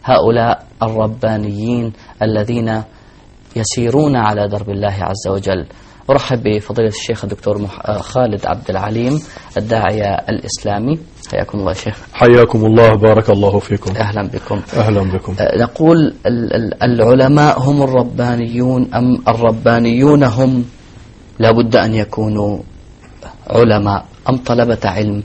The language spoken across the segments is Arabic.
هؤلاء الربانيين الذين يسيرون على درب الله عز وجل. أرحب بفضيلة الشيخ الدكتور خالد عبد العليم الداعية الإسلامي. حياكم الله شيخ. حياكم الله، بارك الله فيكم. أهلا بكم. أهلا بكم. نقول العلماء هم الربانيون أم الربانيون هم لابد أن يكونوا علماء أم طلبة علم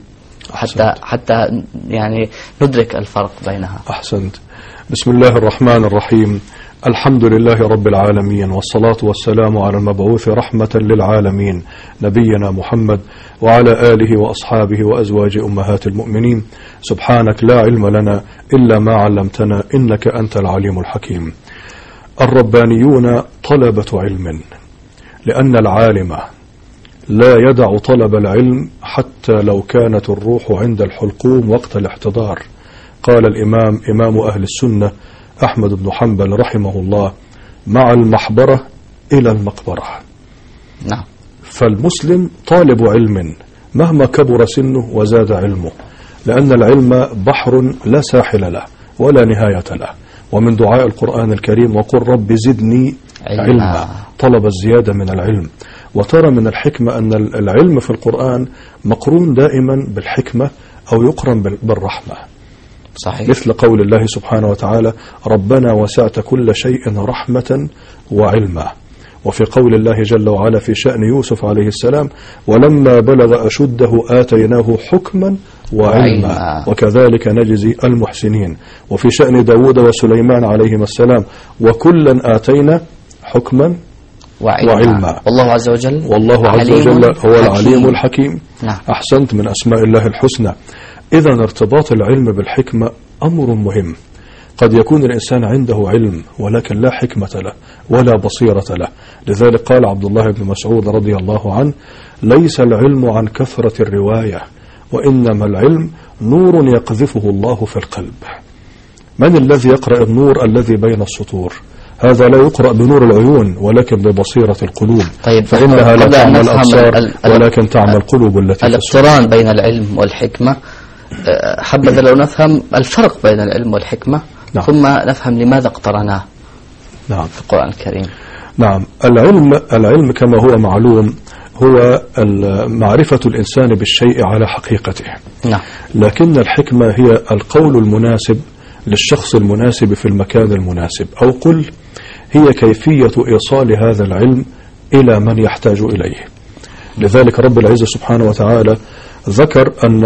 حتى يعني ندرك الفرق بينها؟ أحسنت. بسم الله الرحمن الرحيم. الحمد لله رب العالمين، والصلاة والسلام على المبعوث رحمة للعالمين نبينا محمد وعلى آله وأصحابه وأزواج أمهات المؤمنين. سبحانك لا علم لنا إلا ما علمتنا إنك أنت العليم الحكيم. الربانيون طلبة علم، لأن العالم لا يدع طلب العلم حتى لو كانت الروح عند الحلقوم وقت الاحتضار. قال الإمام إمام أهل السنة أحمد بن حنبل رحمه الله: مع المحبرة إلى المقبرة. نعم. فالمسلم طالب علم مهما كبر سنه وزاد علمه، لأن العلم بحر لا ساحل له ولا نهاية له. ومن دعاء القرآن الكريم: وقل رب زدني علما. طلب الزيادة من العلم. وترى من الحكمة أن العلم في القرآن مقرون دائما بالحكمة أو يقرن بالرحمة. صحيح. مثل قول الله سبحانه وتعالى: ربنا وسعت كل شيء رحمة وعلما. وفي قول الله جل وعلا في شأن يوسف عليه السلام: ولما بلغ أشده آتيناه حكما وعلما وكذلك نجزي المحسنين. وفي شأن داود وسليمان عليهما السلام: وكلا آتينا حكما وعلما. والله عز وجل هو العليم الحكيم. نعم. أحسنت، من أسماء الله الحسنى. إذا ارتباط العلم بالحكمة أمر مهم. قد يكون الإنسان عنده علم ولكن لا حكمة له ولا بصيرة له. لذلك قال عبد الله بن مسعود رضي الله عنه: ليس العلم عن كثرة الرواية، وإنما العلم نور يقذفه الله في القلب. من الذي يقرأ النور الذي بين السطور؟ هذا لا يقرأ بنور العيون ولكن ببصيرة القلوب. طيب، فإنها لا تعمل الأبصار ولكن تعمل القلوب التي في الصدور. الاقتران بين العلم والحكمة، حبذا لو نفهم الفرق بين العلم والحكمة. نعم. ثم نفهم لماذا اقترناه. نعم. في القرآن الكريم. نعم. العلم كما هو معلوم هو معرفة الإنسان بالشيء على حقيقته. نعم. لكن الحكمة هي القول المناسب للشخص المناسب في المكان المناسب، أو قل هي كيفية إيصال هذا العلم إلى من يحتاج إليه. لذلك رب العزة سبحانه وتعالى ذكر أن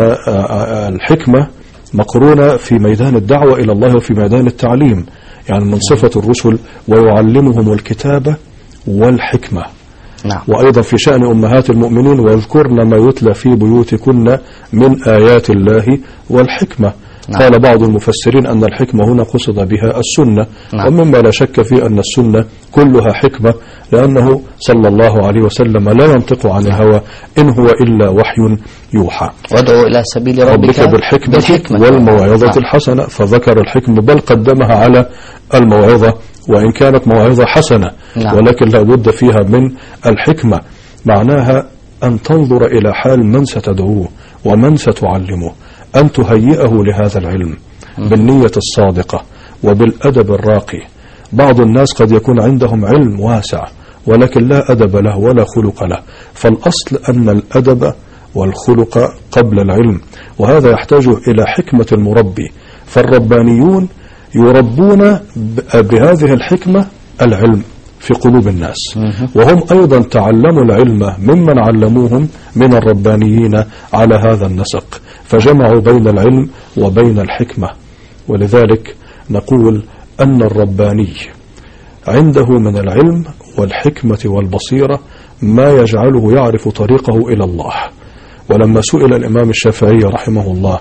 الحكمة مقرونة في ميدان الدعوة إلى الله وفي ميدان التعليم، يعني من صفة الرسل: ويعلمهم الكتاب والحكمة. نعم. وأيضا في شأن أمهات المؤمنين: واذكرن ما يتلى في بيوتكن من آيات الله والحكمة. نعم. قال بعض المفسرين أن الحكمة هنا قصد بها السنة. نعم. ومما لا شك في أن السنة كلها حكمة، لأنه صلى الله عليه وسلم لا ينطق عن الهوى إن هو إلا وحي يوحى. وادعو إلى سبيل ربك بالحكمة والموعظة الحسنة. فذكر الحكمة بل قدمها على الموعظة، وإن كانت موعظة حسنة. نعم. ولكن لا بد فيها من الحكمة. معناها أن تنظر إلى حال من ستدعوه ومن ستعلمه، أن تهيئه لهذا العلم بالنية الصادقة وبالأدب الراقي. بعض الناس قد يكون عندهم علم واسع ولكن لا أدب له ولا خلق له. فالأصل أن الأدب والخلق قبل العلم، وهذا يحتاج إلى حكمة المربي. فالربانيون يربون بهذه الحكمة العلم في قلوب الناس، وهم أيضا تعلموا العلم ممن علموهم من الربانيين على هذا النسق، فجمعوا بين العلم وبين الحكمة. ولذلك نقول أن الرباني عنده من العلم والحكمة والبصيرة ما يجعله يعرف طريقه إلى الله. ولما سئل الإمام الشافعي رحمه الله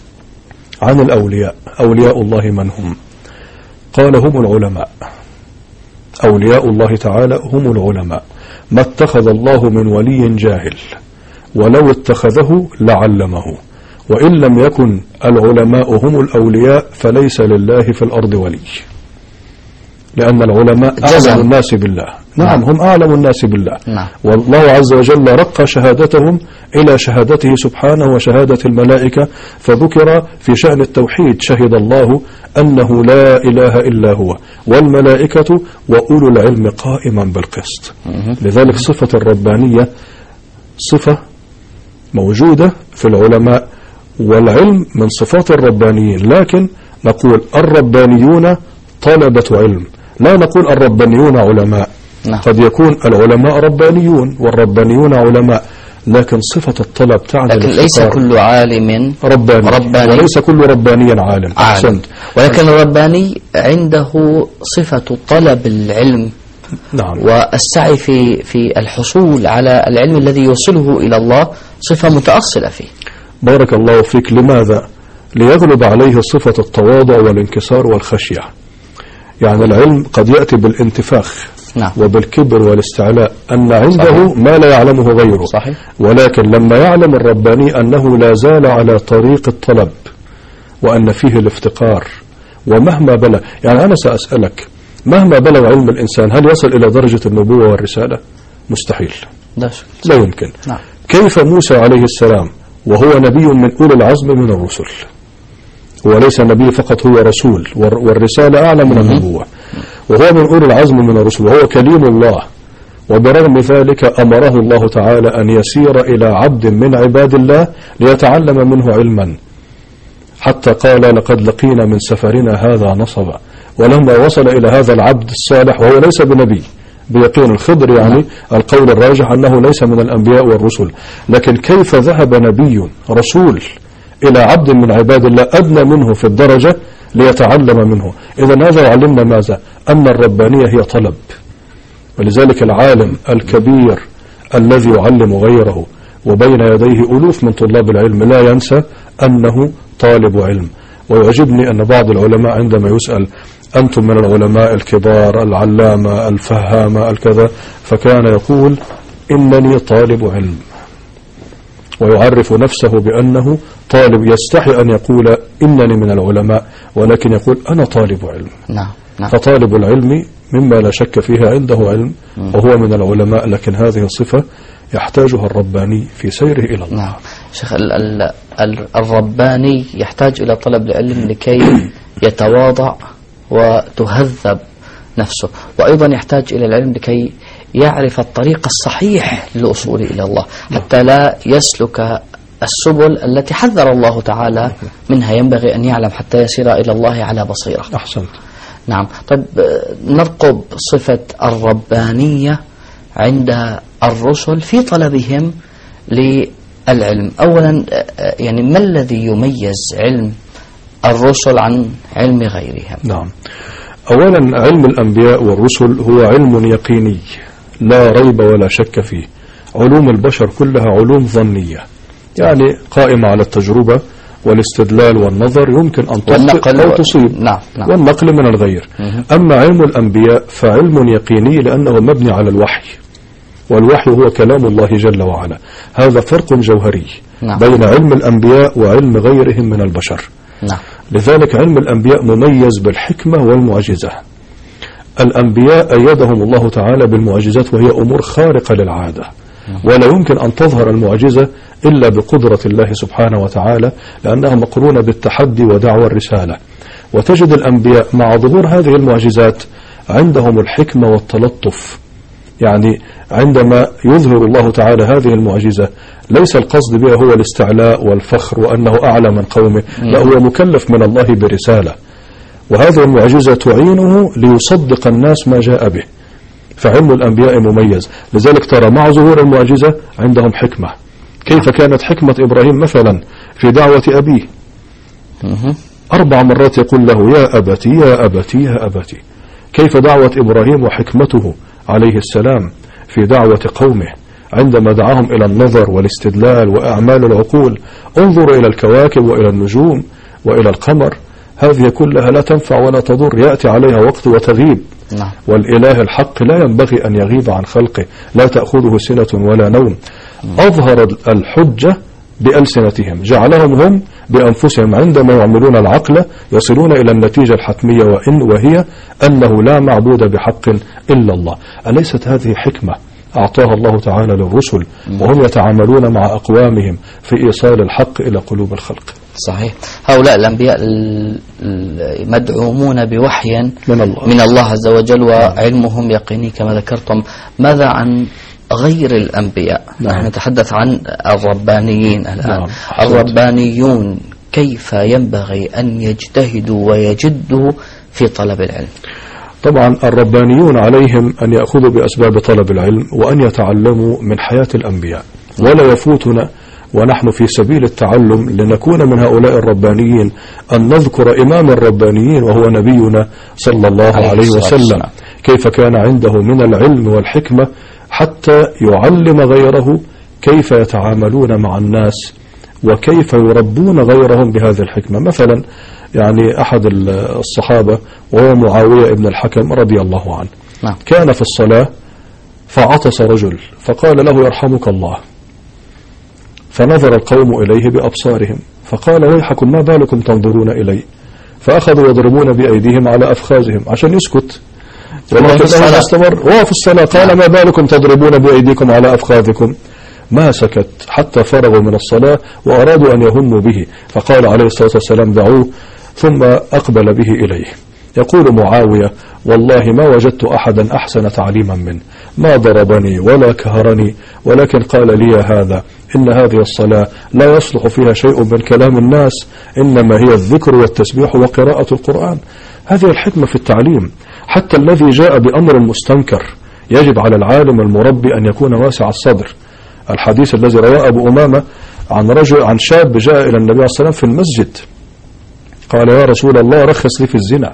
عن الأولياء: أولياء الله من هم؟ قال: هم العلماء. أولياء الله تعالى هم العلماء. ما اتخذ الله من ولي جاهل، ولو اتخذه لعلمه. وإن لم يكن العلماء هم الأولياء فليس لله في الأرض ولي، لأن العلماء أعلم الناس بالله. نعم هم أعلم الناس بالله. نعم. والله عز وجل رقى شهادتهم إلى شهادته سبحانه وشهادة الملائكة، فذكر في شأن التوحيد: شهد الله أنه لا إله إلا هو والملائكة وأولو العلم قائما بالقسط. لذلك صفة الربانية صفة موجودة في العلماء، والعلم من صفات الربانيين، لكن نقول الربانيون طلبة علم، لا نقول الربانيون علماء. نعم. قد يكون العلماء ربانيون والربانيون علماء، لكن صفة الطلب تعني لكن ليس كل عالم رباني وليس كل رباني عالم. أحسنت. ولكن الرباني عنده صفة طلب العلم. نعم. والسعي في الحصول على العلم الذي يوصله إلى الله صفة متأصلة فيه. بارك الله فيك. لماذا؟ ليغلب عليه صفة التواضع والانكسار والخشية. يعني العلم قد يأتي بالانتفاخ. نعم. وبالكبر والاستعلاء، أن عنده صحيح. ما لا يعلمه غيره. صحيح. ولكن لما يعلم الرباني أنه لا زال على طريق الطلب، وأن فيه الافتقار، ومهما بلغ، يعني أنا سأسألك، مهما بلغ علم الإنسان هل يصل إلى درجة النبوة والرسالة؟ مستحيل، لا يمكن. نعم. كيف موسى عليه السلام وهو نبي من أولي العزم من الرسل، هو ليس نبي فقط، هو رسول، والرسالة أعلى من النبوة، وهو من أولي العزم من الرسل، وهو كليم الله، وبرغم ذلك أمره الله تعالى أن يسير إلى عبد من عباد الله ليتعلم منه علما، حتى قال: لقد لقينا من سفرنا هذا نصبا. ولما وصل إلى هذا العبد الصالح وهو ليس بنبي بيقين، الخضر يعني القول الراجح أنه ليس من الأنبياء والرسل، لكن كيف ذهب نبي رسول إلى عبد من عباد الله أدنى منه في الدرجة ليتعلم منه؟ إذن هذا يعلمنا ماذا؟ أن الربانية هي طلب. ولذلك العالم الكبير الذي يعلم غيره وبين يديه ألوف من طلاب العلم لا ينسى أنه طالب علم. ويعجبني أن بعض العلماء عندما يسأل: أنتم من العلماء الكبار العلامة الفهامة الكذا، فكان يقول: إنني طالب علم، ويعرف نفسه بأنه طالب، يستحي أن يقول إنني من العلماء، ولكن يقول أنا طالب علم. نعم. فطالب العلم مما لا شك فيها عنده علم وهو من العلماء، لكن هذه الصفة يحتاجها الرباني في سيره إلى الله. نعم. شيخ، الرباني يحتاج إلى طلب العلم لكي يتواضع وتهذب نفسه، وأيضا يحتاج إلى العلم لكي يعرف الطريق الصحيح للوصول إلى الله، حتى لا يسلك السبل التي حذر الله تعالى منها. ينبغي أن يعلم حتى يصير إلى الله على بصيرة. أحسنت. نعم. طيب، نرقب صفة الربانية عند الرسل في طلبهم للعلم. أولا، يعني ما الذي يميز علم الرسل عن علم غيرهم؟ نعم. أولا، علم الأنبياء والرسل هو علم يقيني لا ريب ولا شك فيه. علوم البشر كلها علوم ظنية، يعني قائمة على التجربة والاستدلال والنظر، يمكن أن تخطئ أو تصيب. نعم. والنقل من الغير. أما علم الأنبياء فعلم يقيني لأنه مبني على الوحي، والوحي هو كلام الله جل وعلا. هذا فرق جوهري بين علم الأنبياء وعلم غيرهم من البشر. لذلك علم الأنبياء مميز بالحكمة والمعجزة. الأنبياء أيدهم الله تعالى بالمعجزات، وهي أمور خارقة للعادة، ولا يمكن أن تظهر المعجزة إلا بقدرة الله سبحانه وتعالى، لأنها مقرونة بالتحدي ودعوى الرسالة. وتجد الأنبياء مع ظهور هذه المعجزات عندهم الحكمة والتلطف، يعني عندما يظهر الله تعالى هذه المعجزة ليس القصد بها هو الاستعلاء والفخر وأنه أعلى من قومه، لا، هو مكلف من الله برسالة، وهذه المعجزة تعينه ليصدق الناس ما جاء به. فعلم الأنبياء مميز. لذلك ترى مع ظهور المعجزة عندهم حكمة. كيف كانت حكمة إبراهيم مثلا في دعوة أبيه؟ 4 مرات يقول له: يا أبتي يا أبتي يا أبتي. كيف دعوة إبراهيم وحكمته عليه السلام في دعوة قومه عندما دعاهم إلى النظر والاستدلال وأعمال العقول؟ انظروا إلى الكواكب وإلى النجوم وإلى القمر، هذه كلها لا تنفع ولا تضر، يأتي عليها وقت وتغيب. والإله الحق لا ينبغي أن يغيب عن خلقه، لا تأخذه سنة ولا نوم. أظهر الحجة بألسنتهم، جعلهم هم بأنفسهم عندما يعملون العقل يصلون إلى النتيجة الحتمية وهي أنه لا معبود بحق إلا الله. أليست هذه حكمة أعطاها الله تعالى للرسل وهم يتعاملون مع أقوامهم في إيصال الحق إلى قلوب الخلق؟ صحيح. هؤلاء الأنبياء مدعومون بوحي من الله عز وجل، وعلمهم يقيني كما ذكرتم. ماذا عن غير الأنبياء؟ نحن نتحدث عن الربانيين الآن. الربانيون كيف ينبغي أن يجتهدوا ويجدوا في طلب العلم؟ طبعا الربانيون عليهم أن يأخذوا بأسباب طلب العلم وأن يتعلموا من حياة الأنبياء، ولا يفوتنا ونحن في سبيل التعلم لنكون من هؤلاء الربانيين أن نذكر إمام الربانيين وهو نبينا صلى الله عليه وسلم، كيف كان عنده من العلم والحكمة حتى يعلم غيره كيف يتعاملون مع الناس وكيف يربون غيرهم بهذه الحكمة. مثلا يعني أحد الصحابة وهو معاوية ابن الحكم رضي الله عنه كان في الصلاة فعطس رجل فقال له يرحمك الله، فنظر القوم إليه بأبصارهم فقال ويحكم ما بالكم تنظرون إلي، فأخذوا يضربون بأيديهم على أفخاذهم عشان يسكت، ولكنه استمر وهو في الصلاة قال ما بالكم تضربون بأيديكم على أفخاذكم، ما سكت حتى فرغوا من الصلاة وأرادوا أن يهموا به، فقال عليه الصلاة والسلام دعوه، ثم أقبل به إليه. يقول معاوية والله ما وجدت أحدا أحسن تعليما منه، ما ضربني ولا كهرني، ولكن قال لي هذا إن هذه الصلاة لا يصلح فيها شيء من كلام الناس، إنما هي الذكر والتسبيح وقراءة القرآن. هذه الحكمة في التعليم. حتى الذي جاء بأمر مستنكر يجب على العالم المربي أن يكون واسع الصدر. الحديث الذي رواه أبو أمامة عن شاب جاء إلى النبي صلى الله عليه وسلم في المسجد قال يا رسول الله رخص لي في الزنا،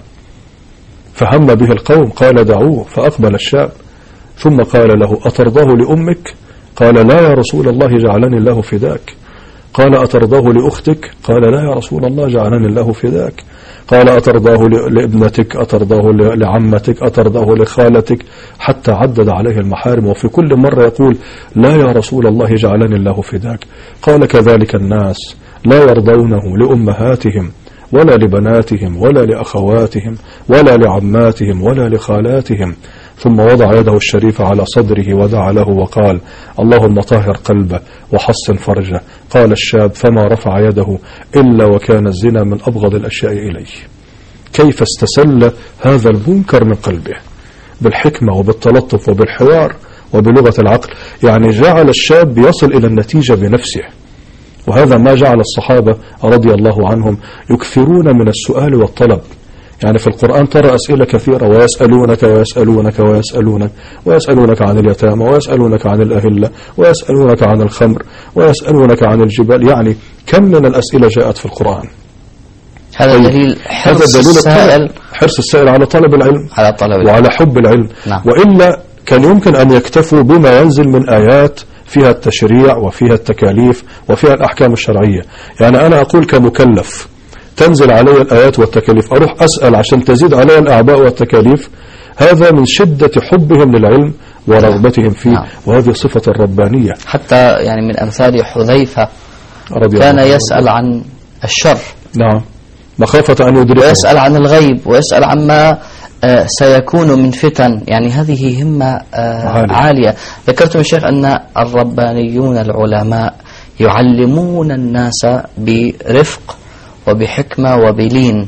فهم به القوم قال دعوه، فأقبل الشاب ثم قال له أترضاه لأمك؟ قال لا يا رسول الله جعلني الله فداك. قال أترضاه لأختك؟ قال لا يا رسول الله جعلني الله فداك. قال أترضاه لابنتك؟ أترضاه لعمتك؟ أترضاه لخالتك؟ حتى عدد عليه المحارم، وفي كل مرة يقول لا يا رسول الله جعلني الله فداك. قال كذلك الناس لا يرضونه لأمهاتهم ولا لبناتهم ولا لأخواتهم ولا لعماتهم ولا لخالاتهم. ثم وضع يده الشريفة على صدره ودعا له وقال اللهم طهر قلبه وحصن فرجه. قال الشاب فما رفع يده إلا وكان الزنا من أبغض الأشياء إليه. كيف استسل هذا المنكر من قلبه بالحكمة وبالتلطف وبالحوار وبلغة العقل، يعني جعل الشاب يصل إلى النتيجة بنفسه. وهذا ما جعل الصحابة رضي الله عنهم يكثرون من السؤال والطلب. يعني في القرآن ترى أسئلة كثيرة، ويسألونك ويسألونك ويسألونك ويسألونك عن اليتامى ويسألونك عن الأهلة ويسألونك عن الخمر ويسألونك عن الجبال. يعني كم من الأسئلة جاءت في القرآن. هذا دليل حرص السائل على طلب العلم وعلى حب العلم. نعم. وإلا كان يمكن أن يكتفوا بما ينزل من آيات فيها التشريع وفيها التكاليف وفيها الأحكام الشرعية. يعني أنا أقول كمكلف تنزل علي الآيات والتكاليف أروح أسأل عشان تزيد علي الأعباء والتكاليف، هذا من شدة حبهم للعلم ورغبتهم فيه. وهذه صفة الربانية. حتى يعني من أمثال حذيفة كان يسأل عن الشر، نعم، مخافة أن يدركه، ويسأل عن الغيب، ويسأل عما سيكون من فتن. يعني هذه همة عالية. ذكرتم يا شيخ أن الربانيون العلماء يعلمون الناس برفق وبحكمة وبلين،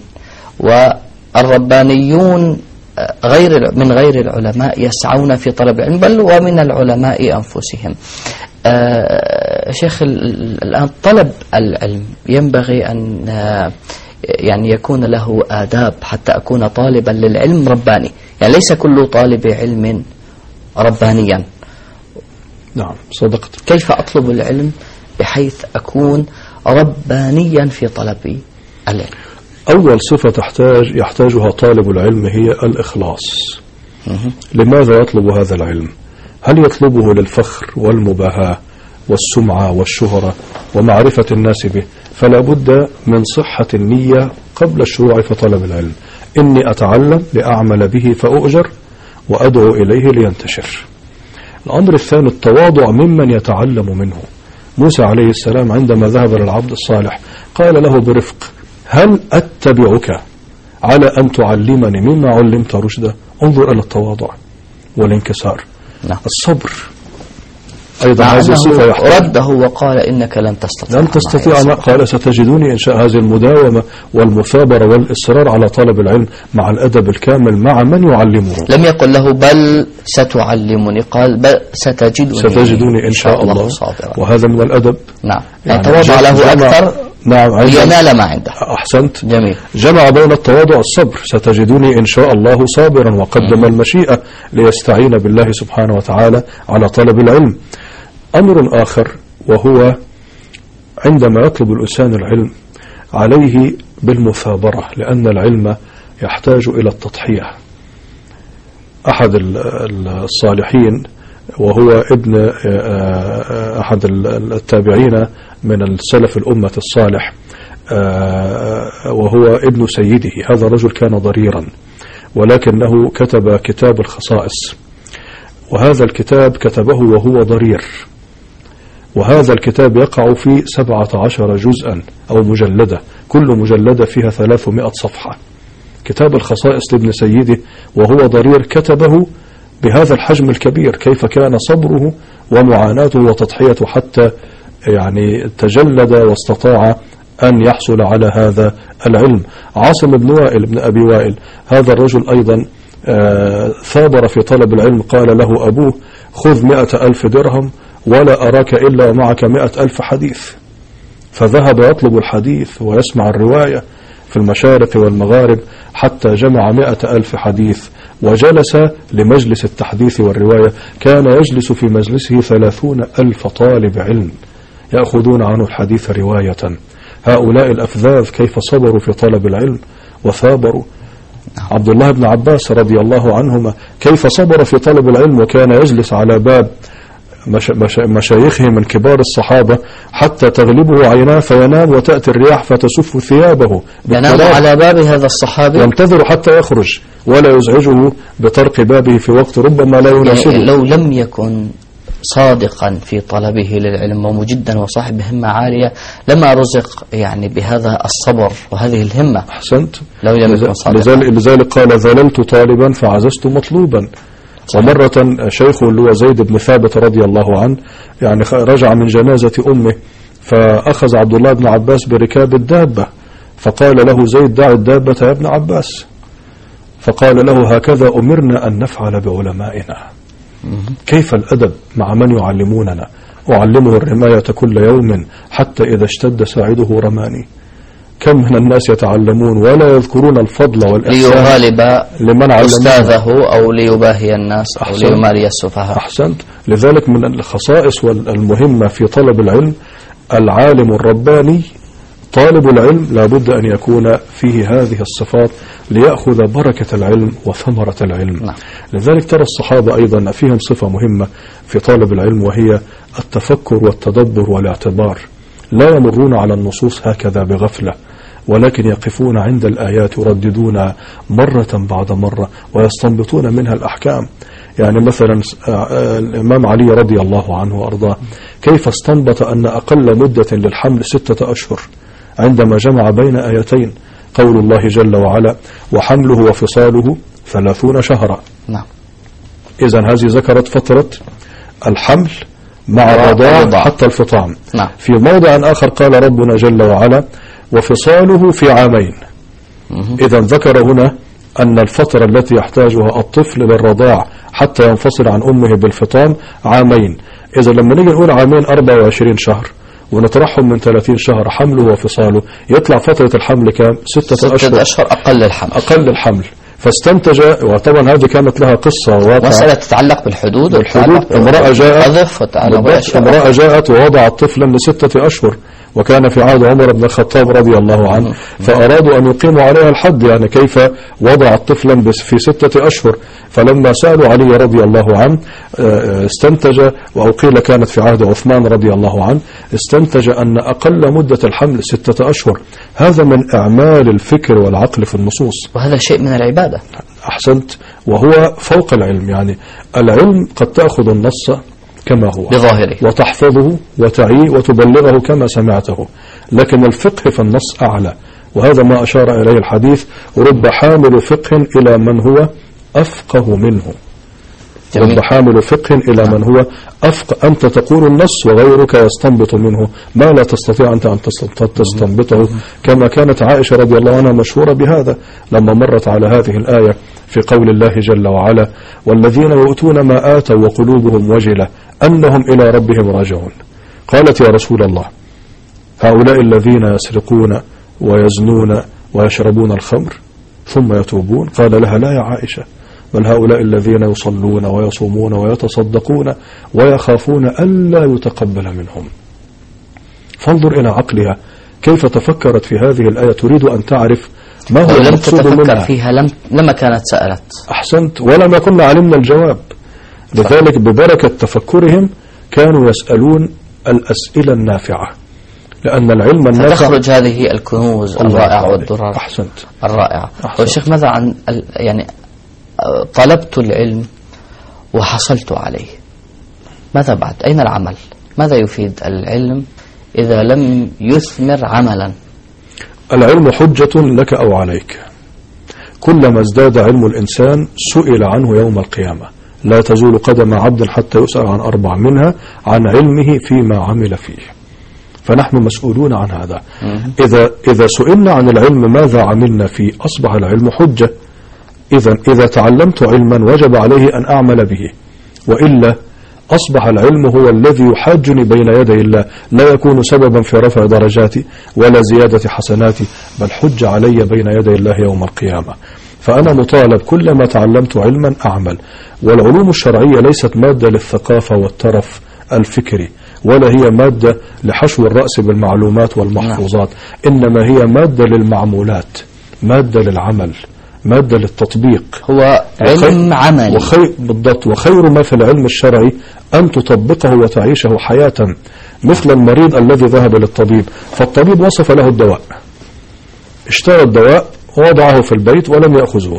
والربانيون من غير العلماء يسعون في طلب العلم، بل ومن العلماء أنفسهم. شيخ الآن طلب العلم ينبغي أن يعني يكون له آداب حتى أكون طالبا للعلم رباني. يعني ليس كل طالب علم ربانيا. نعم صدقت. كيف أطلب العلم بحيث أكون ربانيا في طلب العلم؟ أول صفة يحتاجها طالب العلم هي الإخلاص. لماذا يطلب هذا العلم؟ هل يطلبه للفخر والمباهاة والسمعة والشهرة ومعرفة الناس به؟ فلا بد من صحة النية قبل الشروع في طلب العلم. إني أتعلم لأعمل به فأؤجر وأدعو إليه لينتشر. الأمر الثاني التواضع ممن يتعلم منه. موسى عليه السلام عندما ذهب للعبد الصالح قال له برفق: هل أتبعك على أن تعلمني مما علمت رشدا؟ انظر إلى التواضع والانكسار. نعم. الصبر أيضا هذه الصفة رده وقال إنك لن تستطيع ما قال ستجدوني إن شاء. هذه المداومة والمثابرة والإصرار على طلب العلم مع الأدب الكامل مع من يعلمه. لم يقل له بل ستعلمني، قال بل ستجدوني إن شاء الله صابرا. وهذا من الأدب. نعم، يعني تواضع له أكثر. نعم، لينال ما عنده. أحسنت. جميل. جمع بين التواضع والصبر. ستجدوني إن شاء الله صابرا، وقدم المشيئة ليستعين بالله سبحانه وتعالى على طلب العلم. أمر آخر وهو عندما يطلب الإنسان العلم عليه بالمثابرة، لأن العلم يحتاج إلى التضحية. أحد الصالحين وهو ابن أحد التابعين من السلف الأمة الصالح، وهو ابن سيده. هذا الرجل كان ضريرا ولكنه كتب كتاب الخصائص، وهذا الكتاب كتبه وهو ضرير، وهذا الكتاب يقع في 17 جزءا أو مجلدة، كل مجلدة فيها 300 صفحة. كتاب الخصائص لابن سيده وهو ضرير كتبه بهذا الحجم الكبير. كيف كان صبره ومعاناته وتضحيته حتى يعني تجلد واستطاع أن يحصل على هذا العلم. عاصم بن وائل بن أبي وائل هذا الرجل أيضا ثابر في طلب العلم. قال له أبوه: خذ 100,000 درهم ولا أراك إلا ومعك 100,000 حديث. فذهب يطلب الحديث ويسمع الرواية في المشارق والمغارب حتى جمع 100,000 حديث، وجلس لمجلس التحديث والرواية. كان يجلس في مجلسه 30,000 طالب علم يأخذون عنه الحديث رواية. هؤلاء الأفذاذ كيف صبروا في طلب العلم وثابروا. عبد الله بن عباس رضي الله عنهما كيف صبر في طلب العلم، وكان يجلس على باب مشايخه من كبار الصحابة حتى تغلبه عيناه فينام، وتأتي الرياح فتسف ثيابه. ينام على باب هذا الصحابي، ينتظر حتى يخرج ولا يزعجه بطرق بابه في وقت ربما لا يناسبه. يعني لو لم يكن صادقا في طلبه للعلم ومجدا وصاحب همة عالية لما رزق يعني بهذا الصبر وهذه الهمة. أحسنت. لو لم يكن صادقا. لذلك قال: ذللت طالبا فعززت مطلوبا. ومرة شيخه اللي هو زيد بن ثابت رضي الله عنه يعني رجع من جنازة أمه، فأخذ عبد الله بن عباس بركاب الدابة، فقال له زيد: دع الدابة يا ابن عباس. فقال له: هكذا أمرنا أن نفعل بعلمائنا. كيف الأدب مع من يعلموننا. أعلمه الرماية كل يوم حتى إذا اشتد ساعده رماني. كم من الناس يتعلمون ولا يذكرون الفضل والإحسان ليغالب لمن أستاذه أو ليباهي الناس أو ليماري السفهاء. أحسنت. لذلك من الخصائص والمهمة في طلب العلم العالم الرباني. طالب العلم لابد أن يكون فيه هذه الصفات ليأخذ بركة العلم وثمرة العلم. نعم. لذلك ترى الصحابة أيضا فيهم صفة مهمة في طالب العلم، وهي التفكر والتدبر والاعتبار. لا يمرون على النصوص هكذا بغفلة، ولكن يقفون عند الآيات يرددون مرة بعد مرة ويستنبطون منها الأحكام. يعني مثلا الإمام علي رضي الله عنه وأرضاه كيف استنبط أن أقل مدة للحمل 6 أشهر عندما جمع بين آيتين: قول الله جل وعلا: وحمله وفصاله 30 شهرا. نعم. إذن هذه ذكرت فترة الحمل مع الرضاع حتى الفطام. نعم. في موضع آخر قال ربنا جل وعلا: وفصاله في 2 عام. إذن ذكر هنا أن الفترة التي يحتاجها الطفل للرضاع حتى ينفصل عن أمه بالفطام 2 عام. إذا لما نيجي نقول 24 شهر ونطرحهم من 30 شهر حمله وفصاله، يطلع فترة الحمل كام؟ 6 أشهر أقل الحمل. فاستنتج. وطبعا هذه كانت لها قصة واقعة، مسألة تتعلق بالحدود. امرأة جاءت ووضعت طفلا ل6 أشهر، وكان في عهد عمر بن الخطاب رضي الله عنه، فأرادوا أن يقيموا عليها الحد، يعني كيف وضعت طفلا في 6 أشهر. فلما سألوا علي رضي الله عنه استنتج، أو قيل كانت في عهد عثمان رضي الله عنه، استنتج أن أقل مدة الحمل 6 أشهر. هذا من إعمال الفكر والعقل في النصوص، وهذا شيء من العبادة. أحسنت. وهو فوق العلم. يعني العلم قد تأخذ النص كما هو بظاهره، وتحفظه وتعيه وتبلغه كما سمعته. لكن الفقه في النص أعلى، وهذا ما أشار إليه الحديث: رب حامل فقه إلى من هو أفقه منه. رب حامل فقه إلى من هو أفقه. أنت تقول النص وغيرك يستنبط منه ما لا تستطيع أنت أن تستنبطه، كما كانت عائشة رضي الله عنها مشهورة بهذا لما مرت على هذه الآية في قول الله جل وعلا: والذين يؤتون ما آتوا وقلوبهم وجلة أنهم إلى ربهم راجعون. قالت: يا رسول الله، هؤلاء الذين يسرقون ويزنون ويشربون الخمر ثم يتوبون؟ قال لها: لا يا عائشة، بل هؤلاء الذين يصلون ويصومون ويتصدقون ويخافون ألا يتقبل منهم. فانظر إلى عقلها كيف تفكرت في هذه الآية، تريد أن تعرف ما هو المقصود منها. تفكر فيها لما كانت سألت. أحسنت، ولما كنا علمنا الجواب. لذلك ببركة تفكرهم كانوا يسألون الأسئلة النافعة، لأن العلم النافع فتخرج هذه الكنوز الرائعة والدرر. أحسنت. الرائعة. والشيخ، ماذا عن يعني طلبت العلم وحصلت عليه، ماذا بعد؟ أين العمل؟ ماذا يفيد العلم إذا لم يثمر عملا؟ العلم حجة لك أو عليك. كلما ازداد علم الإنسان سئل عنه يوم القيامة. لا تزول قدم عبد حتى يسأل عن 4 منها عن علمه فيما عمل فيه. فنحن مسؤولون عن هذا. إذا سئلنا عن العلم ماذا عملنا فيه أصبح العلم حجة. إذا تعلمت علما وجب عليه أن أعمل به، وإلا أصبح العلم هو الذي يحاجني بين يدي الله، لا يكون سببا في رفع درجاتي ولا زيادة حسناتي، بل حج علي بين يدي الله يوم القيامة. فأنا مطالب كلما تعلمت علما أعمل. والعلوم الشرعية ليست مادة للثقافة والترف الفكري، ولا هي مادة لحشو الرأس بالمعلومات والمحفوظات، إنما هي مادة للمعمولات، مادة للعمل، مادة للتطبيق. هو علم عملي. بالضبط. وخير ما في العلم الشرعي أن تطبقه وتعيشه حياة، مثل المريض الذي ذهب للطبيب، فالطبيب وصف له الدواء، اشترى الدواء ووضعه في البيت ولم يأخذه.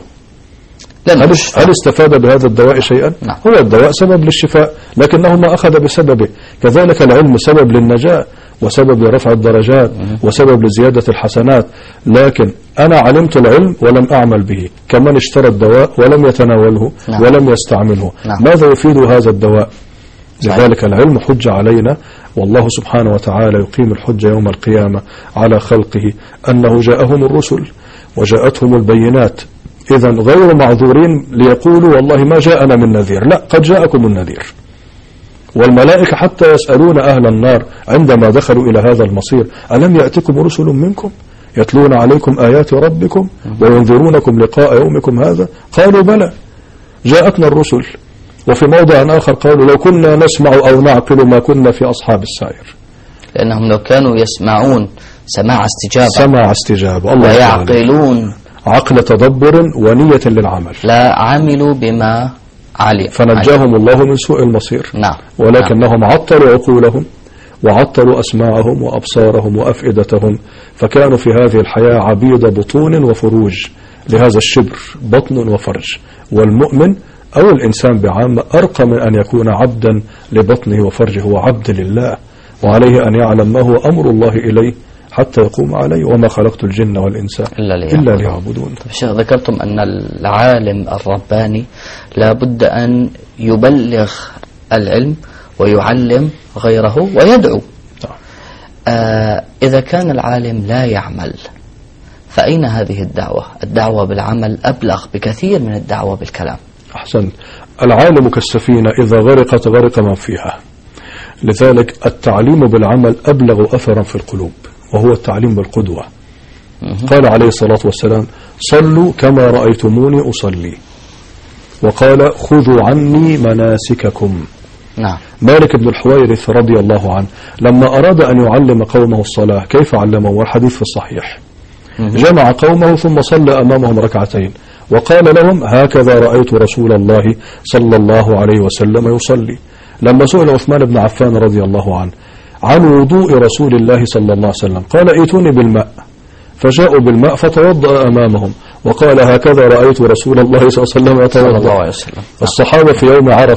هل استفاد بهذا الدواء شيئا؟ نعم. هو الدواء سبب للشفاء لكنه ما أخذ بسببه. كذلك العلم سبب للنجاة وسبب لرفع الدرجات وسبب لزيادة الحسنات، لكن أنا علمت العلم ولم أعمل به، كمن اشترى الدواء ولم يتناوله ولم يستعمله. ماذا يفيد هذا الدواء؟ لذلك العلم حجة علينا، والله سبحانه وتعالى يقيم الحجة يوم القيامة على خلقه أنه جاءهم الرسل وجاءتهم البينات. إذن غير معذورين ليقولوا والله ما جاءنا من نذير، لا، قد جاءكم النذير. والملائكة حتى يسألون أهل النار عندما دخلوا إلى هذا المصير: ألم يأتكم رسل منكم يتلون عليكم آيات ربكم وينذرونكم لقاء يومكم هذا؟ قالوا بلى جاءتنا الرسل. وفي موضع آخر قالوا: لو كنا نسمع أو نعقل ما كنا في أصحاب السعير. لأنهم لو كانوا يسمعون سماع استجابة الله ويعقلون عقل تدبر ونية للعمل لا عملوا بما علم، فنجاهم الله من سوء المصير. نعم. ولكنهم عطلوا عقولهم وعطلوا أسماعهم وأبصارهم وأفئدتهم، فكانوا في هذه الحياة عبيد بطون وفروج لهذا الشبر، بطن وفرج. والمؤمن أو الإنسان بعامة أرقى من أن يكون عبدا لبطنه وفرجه، هو عبد لله، وعليه أن يعلم ما هو أمر الله إليه حتى يقوم عليه: وما خلقت الجن والإنس إلا ليعبدون. شيخ، ذكرتم أن العالم الرباني لا بد أن يبلغ العلم ويعلم غيره ويدعو. إذا كان العالم لا يعمل فأين هذه الدعوة؟ الدعوة بالعمل أبلغ بكثير من الدعوة بالكلام. أحسن. العالم كالسفينة إذا غرقت غرق من فيها. لذلك التعليم بالعمل أبلغ أثرا في القلوب، وهو التعليم بالقدوة. قال عليه الصلاة والسلام: صلوا كما رأيتموني أصلي. وقال: خذوا عني مناسككم. نعم. مالك بن الحويرث رضي الله عنه لما أراد أن يعلم قومه الصلاة كيف علمه؟ والحديث في الصحيح. جمع قومه ثم صلى أمامهم ركعتين وقال لهم: هكذا رأيت رسول الله صلى الله عليه وسلم يصلي. لما سئل عثمان بن عفان رضي الله عنه عن وضوء رسول الله صلى الله عليه وسلم قال: ائتوني بالماء. فجاءوا بالماء فتوضأ أمامهم وقال: هكذا رأيت رسول الله صلى الله عليه وسلم يتوضأ. الصحابة في يوم عرفة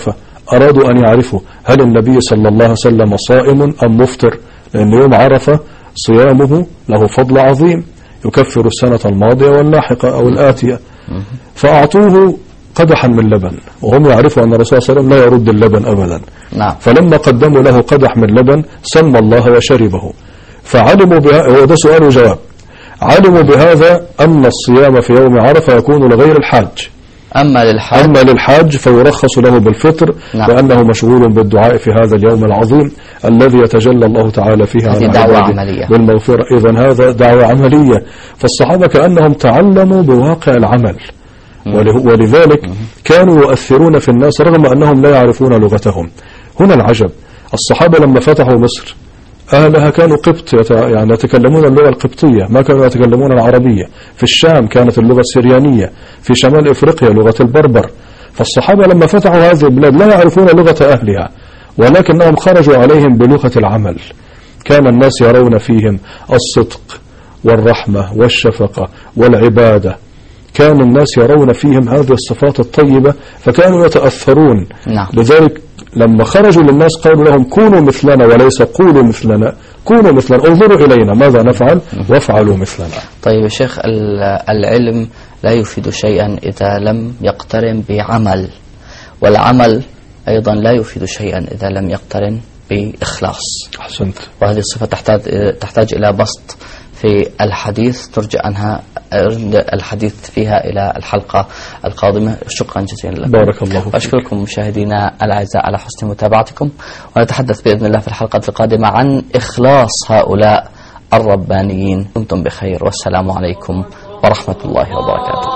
أرادوا أن يعرفوا هل النبي صلى الله عليه وسلم صائم أم مفطر، لأن يوم عرفة صيامه له فضل عظيم يكفر السنة الماضية واللاحقة أو الآتية. فأعطوه قدحا من لبن، وهم يعرفوا أن الرسول صلى الله عليه وسلم لا يرد اللبن أبدا. نعم. فلما قدموا له قدح من لبن سمى الله وشربه، فعلموا بها، وده سؤال وجواب، علموا بهذا أن الصيام في يوم عرفة يكون لغير الحاج، أما للحاج فيرخص له بالفطر. نعم. لأنه مشغول بالدعاء في هذا اليوم العظيم الذي يتجلى الله تعالى فيه على عباده بالمغفرة. إذن هذا دعوة عملية، فالصحابة كأنهم تعلموا بواقع العمل، ولذلك كانوا يؤثرون في الناس رغم أنهم لا يعرفون لغتهم. هنا العجب، الصحابة لما فتحوا مصر أهلها كانوا قبط، يعني يتكلمون اللغة القبطية، ما كانوا يتكلمون العربية. في الشام كانت اللغة السريانية، في شمال إفريقيا لغة البربر. فالصحابة لما فتحوا هذه البلاد لا يعرفون لغة أهلها، ولكنهم خرجوا عليهم بلغة العمل. كان الناس يرون فيهم الصدق والرحمة والشفقة والعبادة، كان الناس يرون فيهم هذه الصفات الطيبة فكانوا يتأثرون. نعم. لذلك لما خرجوا للناس قالوا لهم كونوا مثلنا وليس قولوا مثلنا، كونوا مثلنا، انظروا إلينا ماذا نفعل وافعلوا مثلنا. طيب يا شيخ، العلم لا يفيد شيئا إذا لم يقترن بعمل، والعمل أيضا لا يفيد شيئا إذا لم يقترن بإخلاص. أحسنت. وهذه الصفة تحتاج إلى بسط في الحديث، ترجى عنها الحديث فيها إلى الحلقة القادمة. شكرا جزيلا لكم. بارك الله فيك. أشكركم مشاهدينا الأعزاء على حسن متابعتكم، ونتحدث بإذن الله في الحلقة القادمة عن إخلاص هؤلاء الربانيين. دمتم بخير، والسلام عليكم ورحمة الله وبركاته.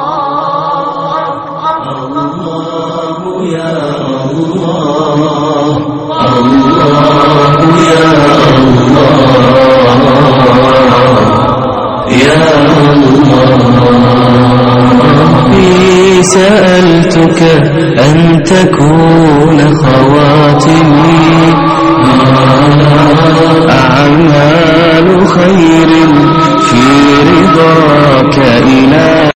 ربي سألتك أن تكون خواتمي أعمال خير في رضاك إلهي.